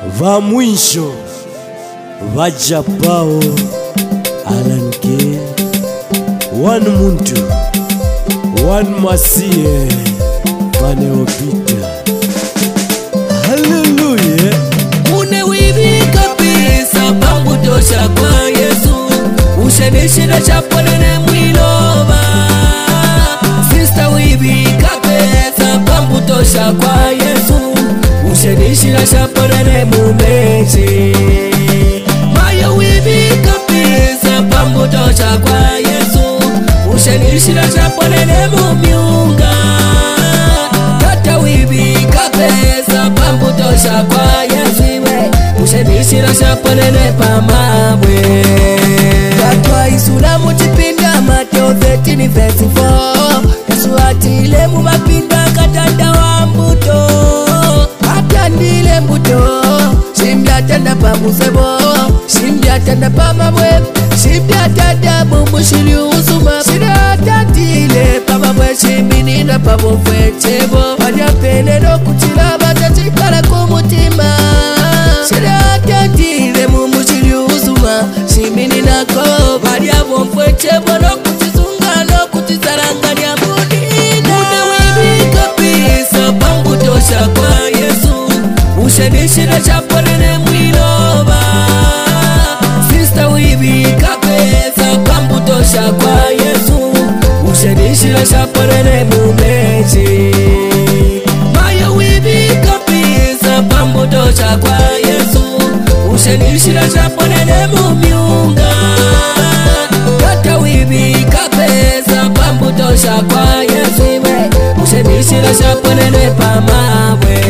va mwisho vajapao alanke one muntu one masie vaneopita. Haleluya. Unewivi kabisa pangu tosha kwa Yesu, ushenishina chaponene mwilova. Sister wivi kabisa pangu tosha kwa Yesu, ushenishina chaponene mumeji. Mayo wivi kabisa pangu tosha kwa Yesu, ushenishina chaponene mumiunga. Tata wivi kabisa pangu tosha kwa Yesu, ushenishina chaponene pamabwe. Katwa isula mutipinda Mateo 13:4. Yesu atile mubapinda katanda wa mbuto. Atandile mbuto, shimbi atanda pa musebo, shimbi atanda pa mabwe, shimbi atanda mumushili uzuma. Shira atandile pa mabwe, shimbi nina pa mufwe chebo. Wanya pene no kuchila batatikala kumutima. Shira atandile mumushili uzuma, shimbi nina ko. Wanya mufwe chebo no kutizunga no kutizaranga nya munina. Unewivi kabisa pangu tosha kwa Yesu, ushenishina chaponene mwilova. Sister wivi kabisa pangu tosha kwa Yesu, ushenishina chaponene mumeji. Mayo wivi kabisa pangu tosha kwa Yesu, ushenishina chaponene mumiunga. Tata wivi kabisa pangu tosha kwa Yesu, ushenishina chaponene pamabwe.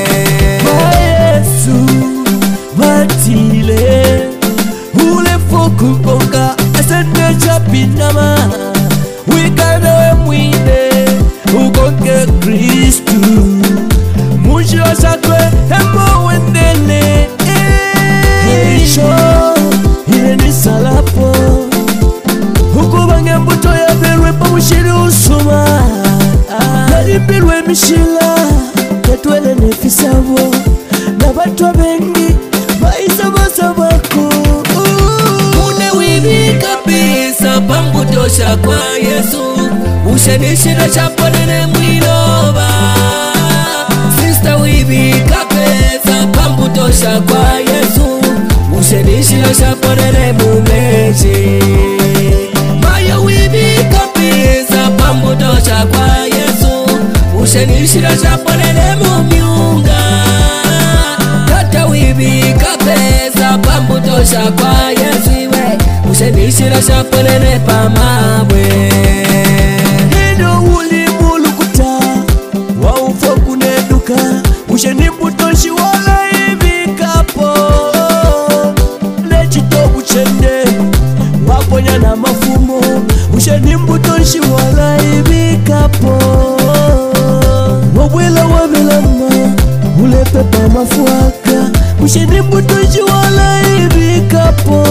Vatile ule foku bonga asende chapinama wikana we mwine ugonge Kristu mwisho sakwe hemo wendele Isho ile ni salapo hukubange mbuto ya verwe pa mshiri usuma Nalipilwe mishila ketwele nefisavo na batu bengi maisa basa bako. Unewivi kabisa pangu tosha kwa Yesu, ushenishina chaponene mwilova. Sister wivi kabisa pangu tosha kwa Yesu, ushenishina chaponene mumeji. Mayo wivi kabisa pangu tosha kwa Yesu, ushenishina chaponene mumiunga. Tata wivi kabisa pangu tosha kwa Yesu, ushenishina chaponene pamabwe. Nendo ulimulukuta waufa kuneduka ushenibutoshi wala hivi kapo lechitobu chende waponya na mafumo ushenibutoshi wala hivi kapo wawela wavelama ulepepa mafuaka ushenibutoshi wala hivi kapo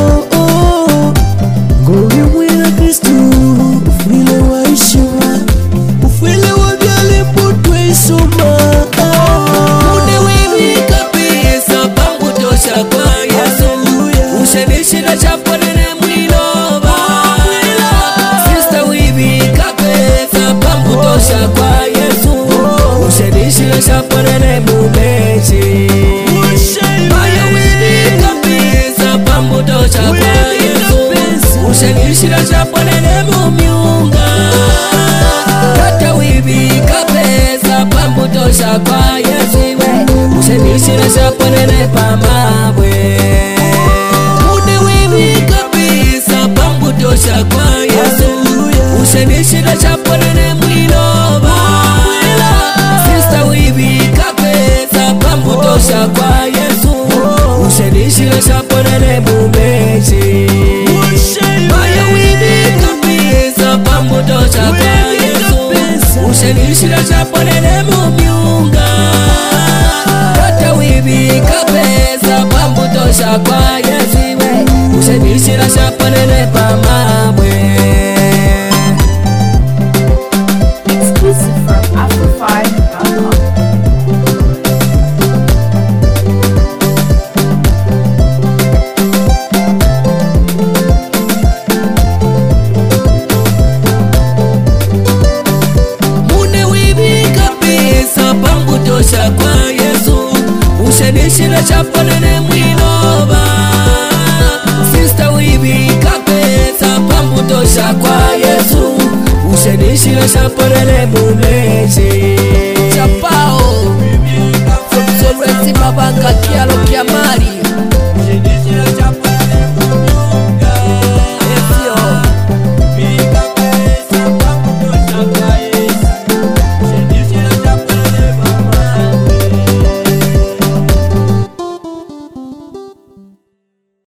ngori mwila Kristu ufwile wa ishiwa ufwile wa vyale mbutwe isoma. Unewivi kabisa pangu tosha kwa Yesu, ushenishina chaponene mwilova. Sister wivi kabisa pangu tosha kwa Yesu, ushenishina chaponene mumeji. Mayo wivi kabisa pangu tosha kwa Yesu, ushenishina chaponene mumiunga. Tata wivi kabisa pangu tosha kwa Yesu, ushenishina chaponene pamabwe. Unewivi kabisa pangu tosha kwa Yesu, ushenishina chaponene mwilova. Sister wivi kabisa pangu tosha kwa Yesu, ushenishina chaponene mumeji. Mayo wivi kabisa pangu tosha kwa Yesu, ushenishina chaponene mumiunga. Tata wivi kabisa pangu tosha kwa Yesu, ushenishina chaponene pamabwe. Exclusive from Afro5.com. ushenishira chaponene mwiloba Sister Wibi kapesa pambutosha kwa Yesu ushenishira chaponene mumeche Chapao From Sorrenti Babanga Kialo Kiama